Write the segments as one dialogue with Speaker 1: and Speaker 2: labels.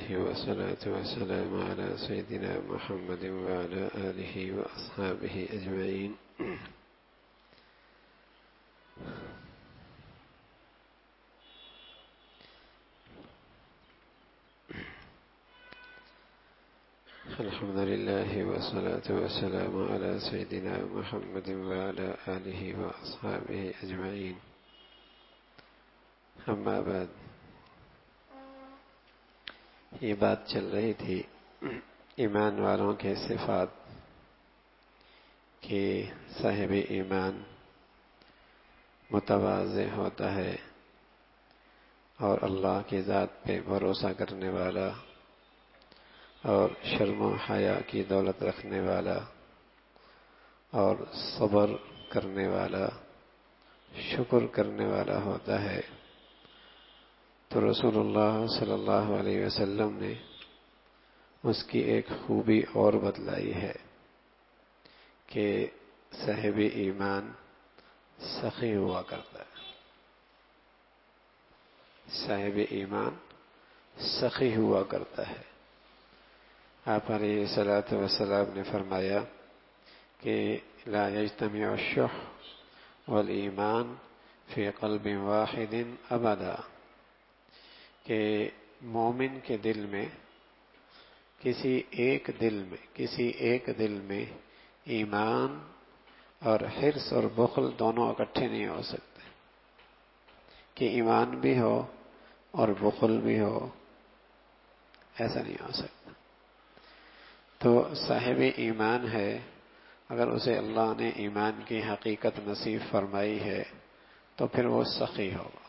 Speaker 1: والصلاة والسلام على سيدنا محمد وعلى آله وأصحابه أجمعين. الحمد لله والصلاة والسلام على سيدنا محمد وعلى آله وأصحابه أجمعين. أما بعد، یہ بات چل رہی تھی ایمان والوں کے صفات کہ صاحب ایمان متواضع ہوتا ہے اور اللہ کی ذات پہ بھروسہ کرنے والا اور شرم و حیا کی دولت رکھنے والا اور صبر کرنے والا، شکر کرنے والا ہوتا ہے. تو رسول اللہ صلی اللہ علیہ وسلم نے اس کی ایک خوبی اور بتلائی ہے کہ صاحب ایمان سخی ہوا کرتا ہے. صاحب ایمان سخی ہوا کرتا ہے. آپ علیہ الصلوۃ والسلام نے فرمایا کہ لا یجتمع الشح والایمان فی قلب واحد ابدا، کہ مومن کے دل میں کسی ایک دل میں ایمان اور حرص اور بخل دونوں اکٹھے نہیں ہو سکتے، کہ ایمان بھی ہو اور بخل بھی ہو، ایسا نہیں ہو سکتا. تو صاحب ایمان ہے، اگر اسے اللہ نے ایمان کی حقیقت نصیب فرمائی ہے تو پھر وہ سخی ہوگا،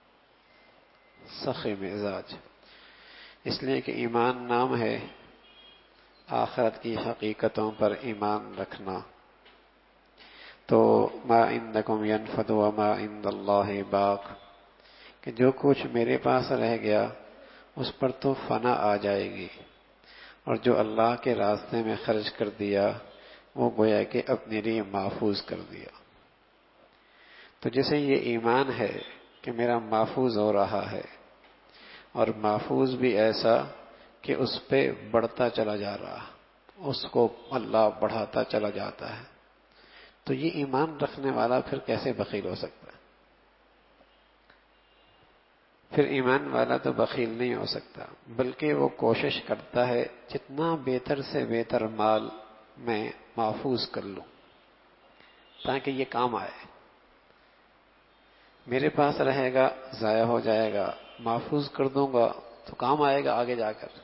Speaker 1: سخی مزاج. اس لیے کہ ایمان نام ہے آخرت کی حقیقتوں پر ایمان رکھنا. تو ما عندکم ینفد وما عند اللہ باق، کہ جو کچھ میرے پاس رہ گیا اس پر تو فنا آ جائے گی، اور جو اللہ کے راستے میں خرچ کر دیا وہ گویا کہ اپنے لیے محفوظ کر دیا. تو جیسے یہ ایمان ہے کہ میرا محفوظ ہو رہا ہے، اور محفوظ بھی ایسا کہ اس پہ بڑھتا چلا جا رہا، اس کو اللہ بڑھاتا چلا جاتا ہے. تو یہ ایمان رکھنے والا پھر کیسے بخیل ہو سکتا ہے؟ پھر ایمان والا تو بخیل نہیں ہو سکتا، بلکہ وہ کوشش کرتا ہے جتنا بہتر سے بہتر مال میں محفوظ کر لوں تاکہ یہ کام آئے. میرے پاس رہے گا ضائع ہو جائے گا، محفوظ کر دوں گا تو کام آئے گا آگے جا کر.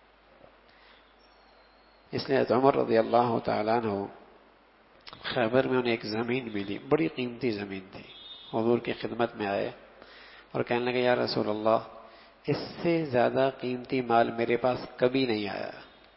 Speaker 1: اس لیے عمر رضی اللہ تعالیٰ عنہ خیبر میں انہیں ایک زمین ملی، بڑی قیمتی زمین تھی. حضور کی خدمت میں آئے اور کہنے لگے یا رسول اللہ، اس سے زیادہ قیمتی مال میرے پاس کبھی نہیں آیا،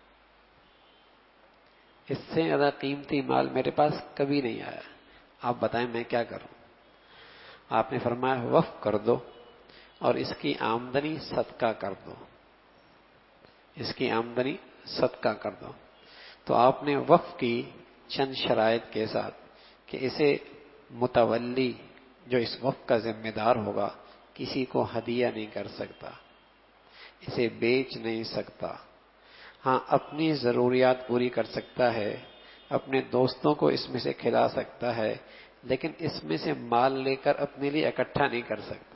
Speaker 1: اس سے زیادہ قیمتی مال میرے پاس کبھی نہیں آیا، آپ بتائیں میں کیا کروں؟ آپ نے فرمایا وقف کر دو اور اس کی آمدنی صدقہ کر دو، اس کی آمدنی صدقہ کر دو. تو آپ نے وقف کی چند شرائط کے ساتھ کہ اسے متولی، جو اس وقف کا ذمہ دار ہوگا، کسی کو ہدیہ نہیں کر سکتا، اسے بیچ نہیں سکتا. ہاں اپنی ضروریات پوری کر سکتا ہے، اپنے دوستوں کو اس میں سے کھلا سکتا ہے، لیکن اس میں سے مال لے کر اپنے لیے اکٹھا نہیں کر سکتا.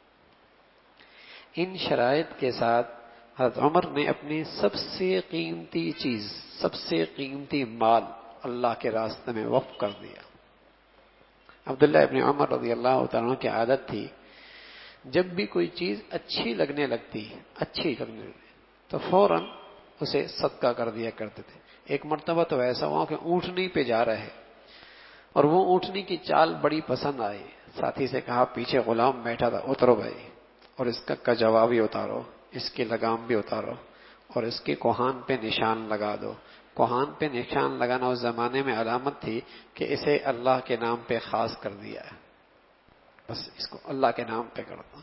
Speaker 1: ان شرائط کے ساتھ حضرت عمر نے اپنی سب سے قیمتی چیز، سب سے قیمتی مال اللہ کے راستے میں وقف کر دیا. عبداللہ ابن عمر رضی اللہ تعالیٰ کی عادت تھی جب بھی کوئی چیز اچھی لگنے لگتی تو فوراً اسے صدقہ کر دیا کرتے تھے. ایک مرتبہ تو ایسا ہوا کہ اونٹنی پہ جا رہے اور وہ اونٹنی کی چال بڑی پسند آئی، ساتھی سے کہا پیچھے غلام بیٹھا تھا اترو بھائی اور اس کا کجاوا بھی اتارو، اس کی لگام بھی اتارو اور اس کے کوہان پہ نشان لگا دو. کوہان پہ نشان لگانا اس زمانے میں علامت تھی کہ اسے اللہ کے نام پہ خاص کر دیا ہے، بس اس کو اللہ کے نام پہ کر دو.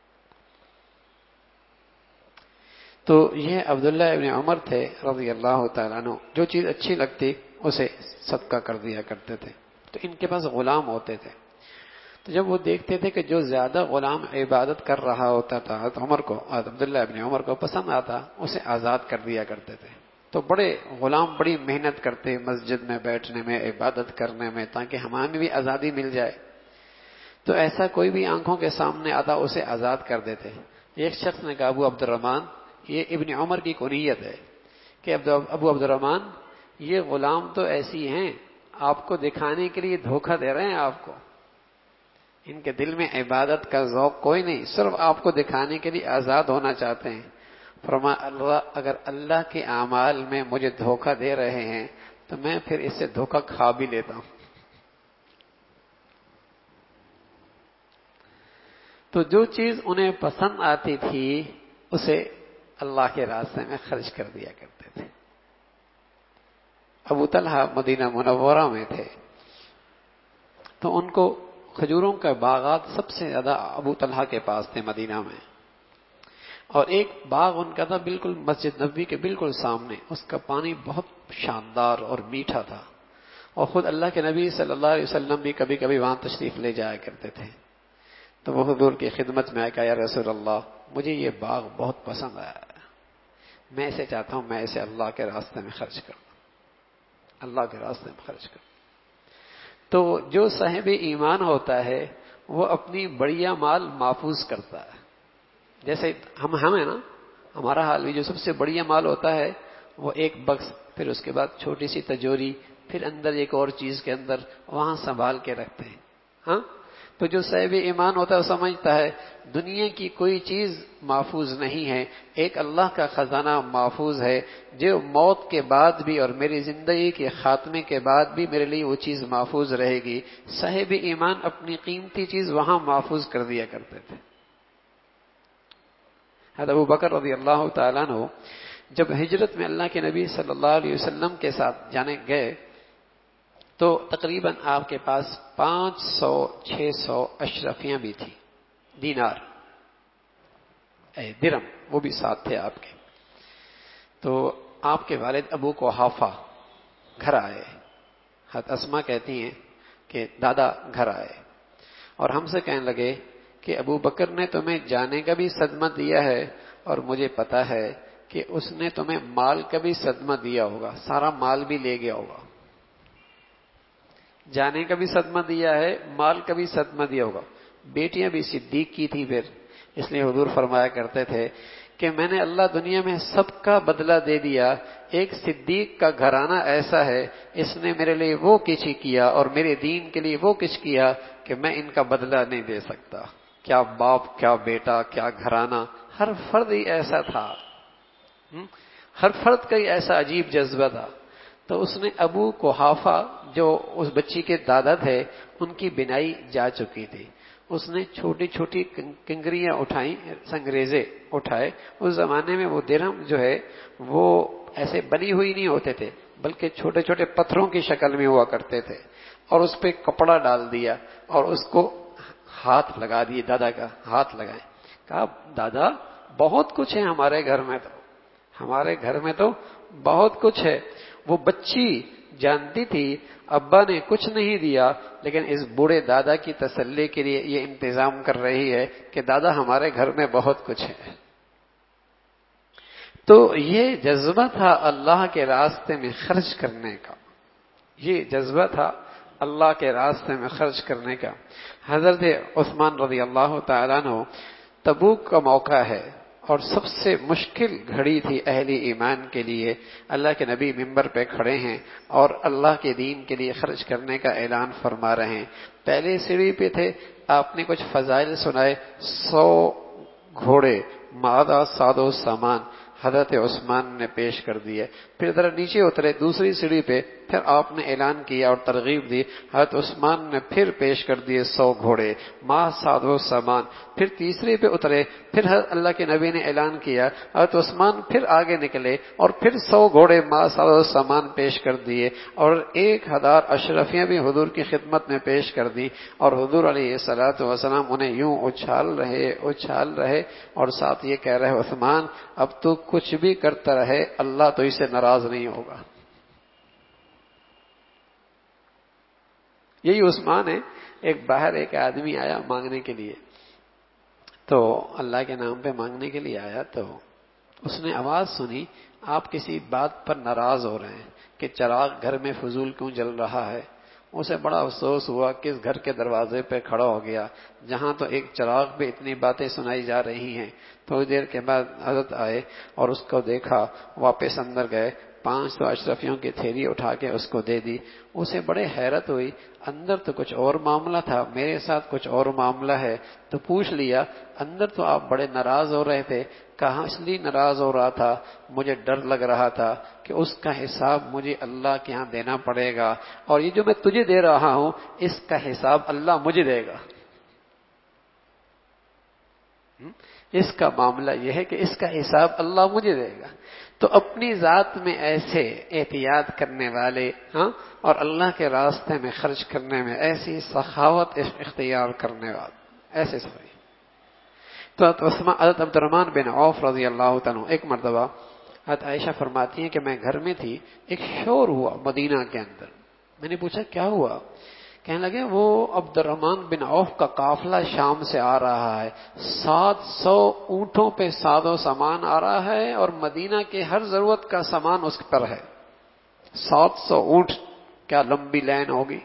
Speaker 1: تو یہ عبداللہ ابن عمر تھے رضی اللہ تعالیٰ عنہ، جو چیز اچھی لگتی اسے صدقہ کر دیا کرتے تھے. تو ان کے پاس غلام ہوتے تھے. تو جب وہ دیکھتے تھے کہ جو زیادہ غلام عبادت کر رہا ہوتا تھا عمر کو، عبداللہ ابن عمر کو پسند آتا، اسے آزاد کر دیا کرتے تھے. تو بڑے غلام بڑی محنت کرتے مسجد میں بیٹھنے میں، عبادت کرنے میں، تاکہ ہمیں بھی آزادی مل جائے. تو ایسا کوئی بھی آنکھوں کے سامنے آتا اسے آزاد کر دیتے. ایک شخص نے کہا ابو عبد الرحمن، یہ ابن عمر کی کنیت ہے کہ ابو عبد الرحمن یہ غلام تو ایسی ہیں آپ کو دکھانے کے لیے دھوکہ دے رہے ہیں، آپ کو ان کے دل میں عبادت کا ذوق کوئی نہیں، صرف آپ کو دکھانے کے لیے آزاد ہونا چاہتے ہیں. فرمایا اگر اللہ کے اعمال میں مجھے دھوکہ دے رہے ہیں تو میں پھر اس سے دھوکہ کھا بھی لیتا ہوں. تو جو چیز انہیں پسند آتی تھی اسے اللہ کے راستے میں خرچ کر دیا کرتے تھے. ابو طلحہ مدینہ منورہ میں تھے تو ان کو کھجوروں کے باغات سب سے زیادہ ابو طلحہ کے پاس تھے مدینہ میں. اور ایک باغ ان کا تھا بالکل مسجد نبوی کے بالکل سامنے، اس کا پانی بہت شاندار اور میٹھا تھا، اور خود اللہ کے نبی صلی اللہ علیہ وسلم بھی کبھی کبھی وہاں تشریف لے جایا کرتے تھے. تو وہ حضور کی خدمت میں آیا کہ یا رسول اللہ مجھے یہ باغ بہت پسند آیا ہے، میں اسے چاہتا ہوں میں اسے اللہ کے راستے میں خرچ کروں، اللہ کے راستے میں خرچ کروں. تو جو صاحب ایمان ہوتا ہے وہ اپنی بڑیا مال محفوظ کرتا ہے. جیسے ہم ہیں نا، ہمارا حال بھی جو سب سے بڑیا مال ہوتا ہے وہ ایک بکس، پھر اس کے بعد چھوٹی سی تجوری، پھر اندر ایک اور چیز کے اندر وہاں سنبھال کے رکھتے ہیں. ہاں، تو جو صاحب ایمان ہوتا ہے وہ سمجھتا ہے دنیا کی کوئی چیز محفوظ نہیں ہے، ایک اللہ کا خزانہ محفوظ ہے جو موت کے بعد بھی اور میری زندگی کے خاتمے کے بعد بھی میرے لیے وہ چیز محفوظ رہے گی. صاحب ایمان اپنی قیمتی چیز وہاں محفوظ کر دیا کرتے تھے. حضرت ابو بکر رضی اللہ تعالیٰ عنہ جب ہجرت میں اللہ کے نبی صلی اللہ علیہ وسلم کے ساتھ جانے گئے تو تقریباً آپ کے پاس 500-600 اشرفیاں بھی تھیں، دینار درم وہ بھی ساتھ تھے آپ کے. تو آپ کے والد ابو قحافہ گھر آئے. حضرت اسما کہتی ہیں کہ دادا گھر آئے اور ہم سے کہنے لگے کہ ابو بکر نے تمہیں جانے کا بھی صدمہ دیا ہے اور مجھے پتا ہے کہ اس نے تمہیں مال کا بھی صدمہ دیا ہوگا، سارا مال بھی لے گیا ہوگا. جانے کا بھی صدمہ دیا ہے، مال کا بھی صدمہ دیا ہوگا. بیٹیاں بھی صدیق کی تھی پھر، اس لیے حضور فرمایا کرتے تھے کہ میں نے اللہ دنیا میں سب کا بدلہ دے دیا، ایک صدیق کا گھرانہ ایسا ہے اس نے میرے لیے وہ کچھ کیا اور میرے دین کے لیے وہ کچھ کیا کہ میں ان کا بدلہ نہیں دے سکتا. کیا باپ، کیا بیٹا، کیا گھرانہ، ہر فرد ہی ایسا تھا، ہر فرد کا ہی ایسا عجیب جذبہ تھا. تو اس نے ابو قحافہ جو اس بچی کے دادا تھے ان کی بینائی جا چکی تھی، اس نے چھوٹی چھوٹی کنگریاں اٹھائیں، سنگریزے اٹھائے. اس زمانے میں وہ درہم جو ہے وہ ایسے بنی ہوئی نہیں ہوتے تھے بلکہ چھوٹے چھوٹے پتھروں کی شکل میں ہوا کرتے تھے، اور اس پہ کپڑا ڈال دیا اور اس کو ہاتھ لگا دیے، دادا کا ہاتھ لگائے. کہا دادا بہت کچھ ہے ہمارے گھر میں، تو ہمارے گھر میں تو بہت کچھ ہے. وہ بچی جانتی تھی ابا نے کچھ نہیں دیا، لیکن اس بوڑھے دادا کی تسلی کے لیے یہ انتظام کر رہی ہے کہ دادا ہمارے گھر میں بہت کچھ ہے. تو یہ جذبہ تھا اللہ کے راستے میں خرچ کرنے کا، یہ جذبہ تھا اللہ کے راستے میں خرچ کرنے کا. حضرت عثمان رضی اللہ تعالیٰ عنہ تبوک کا موقع ہے اور سب سے مشکل گھڑی تھی اہل ایمان کے لیے. اللہ کے نبی منبر پہ کھڑے ہیں اور اللہ کے دین کے لیے خرچ کرنے کا اعلان فرما رہے ہیں. پہلے سیڑھی پہ تھے، آپ نے کچھ فضائل سنائے. 100 گھوڑے مادہ ساد و سامان حضرت عثمان نے پیش کر دیے. پھر ذرا نیچے اترے دوسری سیڑھی پہ، پھر آپ نے اعلان کیا اور ترغیب دی. حضرت عثمان نے پھر پیش کر دیے 100 گھوڑے ما ساد و سامان. پھر تیسری پہ اترے، پھر اللہ کے نبی نے اعلان کیا. حضرت عثمان پھر آگے نکلے اور پھر 100 گھوڑے ما ساد و سامان پیش کر دیے اور 1000 اشرفیاں بھی حضور کی خدمت میں پیش کر دی. اور حضور علیہ الصلوۃ والسلام انہیں یوں اچھال رہے اور ساتھ یہ کہہ رہے عثمان اب تو کچھ بھی کرتا رہے اللہ تو اس سے ناراض نہیں ہوگا. یہی عثمان ہے باہر ایک آدمی آیا مانگنے کے لیے، تو اللہ کے نام پہ مانگنے کے لیے آیا، تو اس نے آواز سنی آپ کسی بات پر ناراض ہو رہے ہیں کہ چراغ گھر میں فضول کیوں جل رہا ہے۔ اسے بڑا افسوس ہوا کہ اس گھر کے دروازے پہ کھڑا ہو گیا جہاں تو ایک چراغ پہ اتنی باتیں سنائی جا رہی ہیں۔ تھوڑی دیر کے بعد حضرت آئے اور اس کو دیکھا، واپس اندر گئے، 500 اشرفیوں کی تھیلی اٹھا کے اس کو دے دی۔ اسے بڑے حیرت ہوئی، اندر تو کچھ اور معاملہ تھا، میرے ساتھ کچھ اور معاملہ ہے۔ تو پوچھ لیا اندر تو آپ بڑے ناراض ہو رہے تھے، کہاں اس لیے ناراض ہو رہا تھا؟ مجھے ڈر لگ رہا تھا کہ اس کا حساب مجھے اللہ کے ہاں دینا پڑے گا، اور یہ جو میں تجھے دے رہا ہوں اس کا حساب اللہ مجھے دے گا۔ اس کا معاملہ یہ ہے کہ اس کا حساب اللہ مجھے دے گا۔ تو اپنی ذات میں ایسے احتیاط کرنے والے، اور اللہ کے راستے میں خرچ کرنے میں ایسی سخاوت اختیار کرنے والے، ایسے سوئی۔ تو حضرت عبد الرحمن بن عوف رضی اللہ تعالیٰ، ایک مرتبہ حضرت عائشہ فرماتی ہیں کہ میں گھر میں تھی، ایک شور ہوا مدینہ کے اندر۔ میں نے پوچھا کیا ہوا؟ کہنے لگے وہ عبد الرحمن بن عوف کا قافلہ شام سے آ رہا ہے، 700 اونٹوں پہ ساز و سامان آ رہا ہے، اور مدینہ کے ہر ضرورت کا سامان اس پر ہے۔ 700 اونٹ، کیا لمبی لائن ہوگی،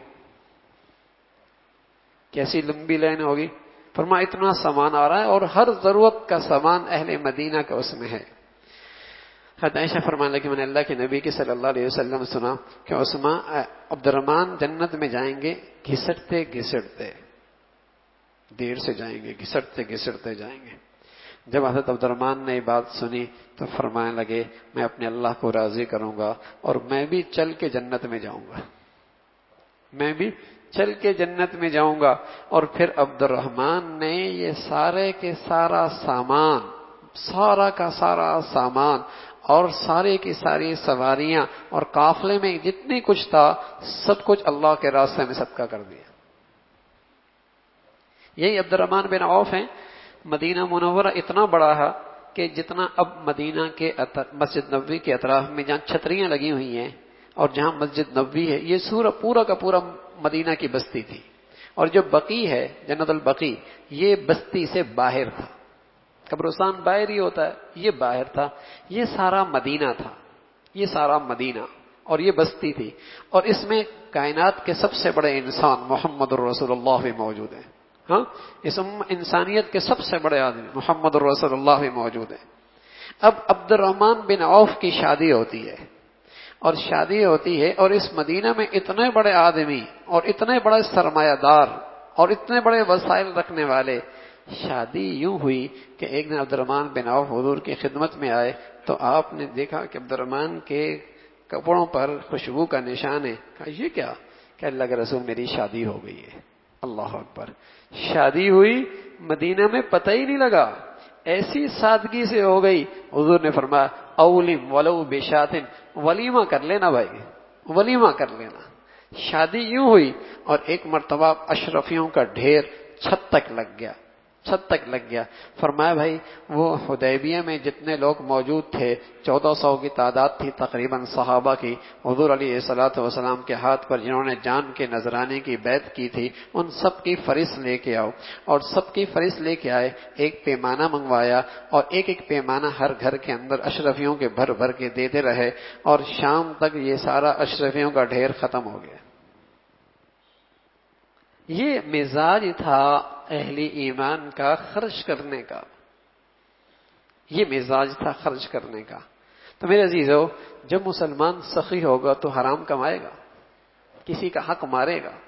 Speaker 1: کیسی لمبی لائن ہوگی؟ فرمایا اتنا سامان آ رہا ہے اور ہر ضرورت کا سامان اہل مدینہ کا اس میں ہے۔ حضرت عائشہ فرمانے لگی میں نے اللہ کے نبی کی صلی اللہ علیہ وسلم سنا کہ عبد الرحمن جنت میں جائیں گے گھسٹتے گھسٹتے، دیر سے جائیں گے، گھسٹتے گھسٹتے جائیں گے۔ جب حضرت عبد الرحمن نے یہ بات سنی تو فرمانے لگے میں اپنے اللہ کو راضی کروں گا اور میں بھی چل کے جنت میں جاؤں گا، میں بھی چل کے جنت میں جاؤں گا۔ اور پھر عبد الرحمن نے یہ سارے کے سارا سامان، سارا کا سارا سامان اور سارے کی ساری سواریاں اور قافلے میں جتنی کچھ تھا سب کچھ اللہ کے راستے میں صدقہ کر دیا۔ یہی عبد الرحمن بن عوف ہیں۔ مدینہ منورہ اتنا بڑا ہے کہ جتنا اب مدینہ کے مسجد نبوی کے اطراف میں جہاں چھتریاں لگی ہوئی ہیں اور جہاں مسجد نبوی ہے، یہ پورا کا پورا مدینہ کی بستی تھی۔ اور جو بقی ہے، جنت البقی، یہ بستی سے باہر تھا۔ قبرستان باہر ہی ہوتا ہے، یہ باہر تھا۔ یہ سارا مدینہ تھا، یہ سارا مدینہ اور یہ بستی تھی، اور اس میں کائنات کے سب سے بڑے انسان محمد الرسول اللہ بھی موجود ہیں۔ اس انسانیت کے سب سے بڑے آدمی محمد الرسول اللہ بھی موجود ہیں۔ اب عبد الرحمن بن عوف کی شادی ہوتی ہے، اور شادی ہوتی ہے اور اس مدینہ میں اتنے بڑے آدمی اور اتنے بڑے سرمایہ دار اور اتنے بڑے وسائل رکھنے والے، شادی یوں ہوئی کہ ایک دن عبد الرحمن بن عوف حضور کی خدمت میں آئے تو آپ نے دیکھا کہ عبد الرحمن کے کپڑوں پر خوشبو کا نشان ہے۔ کہا یہ کیا؟ کہ اللہ کے رسول میری شادی ہو گئی ہے۔ اللہ اکبر، شادی ہوئی مدینہ میں پتہ ہی نہیں لگا، ایسی سادگی سے ہو گئی۔ حضور نے فرمایا اولم ولو بشاتن، ولیمہ کر لینا بھائی، ولیمہ کر لینا۔ شادی یوں ہوئی اور ایک مرتبہ اشرفیوں کا ڈھیر چھت تک لگ گیا، چھت تک لگ گیا۔ فرمایا بھائی وہ حدیبیہ میں جتنے لوگ موجود تھے 1400 کی تعداد تھی تقریباً صحابہ کی، حضور علیہ الصلوۃ والسلام کے ہاتھ پر جنہوں نے جان کے نذرانے کی بیعت کی تھی، ان سب کی فہرست لے کے آؤ۔ اور سب کی فہرست لے کے آئے، ایک پیمانہ منگوایا اور ایک ایک پیمانہ ہر گھر کے اندر اشرفیوں کے بھر بھر کے دیتے رہے، اور شام تک یہ سارا اشرفیوں کا ڈھیر ختم ہو گیا۔ یہ مزاج تھا اہل ایمان کا خرچ کرنے کا، یہ مزاج تھا خرچ کرنے کا۔ تو میرے عزیزو، جب مسلمان سخی ہوگا تو حرام کمائے گا، کسی کا حق مارے گا،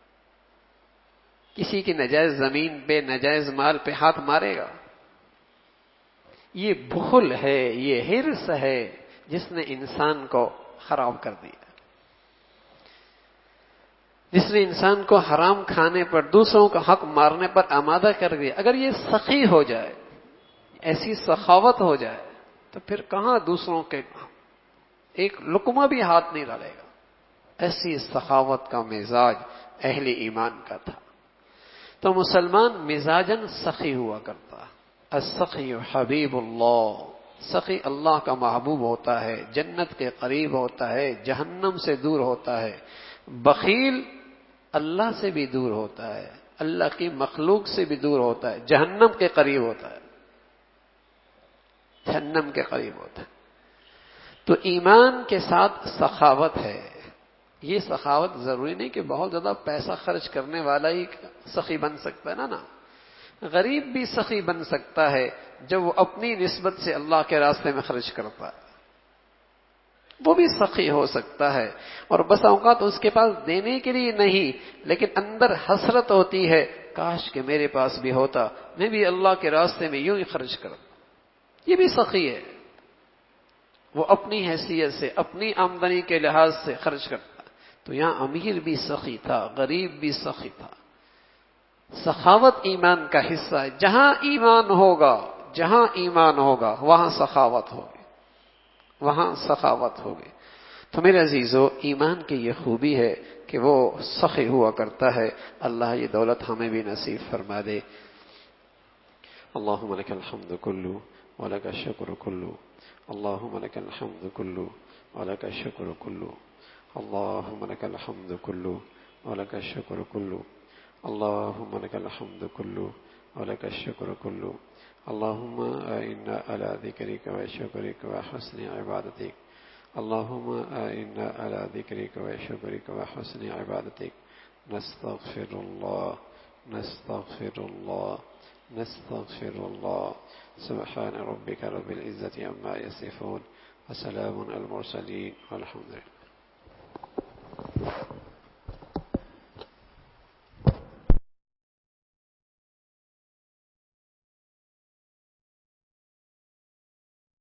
Speaker 1: کسی کی نجائز زمین پہ نجائز مال پہ ہاتھ مارے گا۔ یہ بخل ہے، یہ حرص ہے جس نے انسان کو خراب کر دیا، جس نے انسان کو حرام کھانے پر، دوسروں کا حق مارنے پر آمادہ کر دیا۔ اگر یہ سخی ہو جائے، ایسی سخاوت ہو جائے، تو پھر کہاں دوسروں کے ایک لقمہ بھی ہاتھ نہیں ڈالے گا۔ ایسی سخاوت کا مزاج اہل ایمان کا تھا۔ تو مسلمان مزاجن سخی ہوا کرتا۔ السخی حبیب اللہ، سخی اللہ کا محبوب ہوتا ہے، جنت کے قریب ہوتا ہے، جہنم سے دور ہوتا ہے۔ بخیل اللہ سے بھی دور ہوتا ہے، اللہ کی مخلوق سے بھی دور ہوتا ہے، جہنم کے قریب ہوتا ہے، جہنم کے قریب ہوتا ہے۔ تو ایمان کے ساتھ سخاوت ہے۔ یہ سخاوت ضروری نہیں کہ بہت زیادہ پیسہ خرچ کرنے والا ہی سخی بن سکتا ہے، نا غریب بھی سخی بن سکتا ہے جب وہ اپنی نسبت سے اللہ کے راستے میں خرچ کرتا ہے، وہ بھی سخی ہو سکتا ہے۔ اور بس اوقات اس کے پاس دینے کے لیے نہیں، لیکن اندر حسرت ہوتی ہے، کاش کہ میرے پاس بھی ہوتا، میں بھی اللہ کے راستے میں یوں ہی خرچ کرتا۔ یہ بھی سخی ہے، وہ اپنی حیثیت سے، اپنی آمدنی کے لحاظ سے خرچ کرتا۔ تو یہاں امیر بھی سخی تھا، غریب بھی سخی تھا۔ سخاوت ایمان کا حصہ ہے۔ جہاں ایمان ہوگا وہاں سخاوت ہوگی، وہاں سخاوت ہوگی۔ تو میرے عزیزو، ایمان کی یہ خوبی ہے کہ وہ سخی ہوا کرتا ہے۔ اللہ یہ دولت ہمیں بھی نصیب فرما دے۔ اللہم لک الحمد کلو ولک الشکر کلو، اللہم لک الحمد کلو ولک الشکر کلو، اللہم لک الحمد کلو ولک الشکر کلو، اللہم لک الحمد کلو ولک الشکر کلو، اللہم اعنا علی ذکرک و شکرک و حسن عبادتک، اللہم اعنا علی ذکرک و شکرک و حسن عبادتک، نستغفر اللہ نستغفر اللہ نستغفر اللہ، سبحان ربک رب العزت عما یصفون، وسلام علی المرسلین، والحمد للہ۔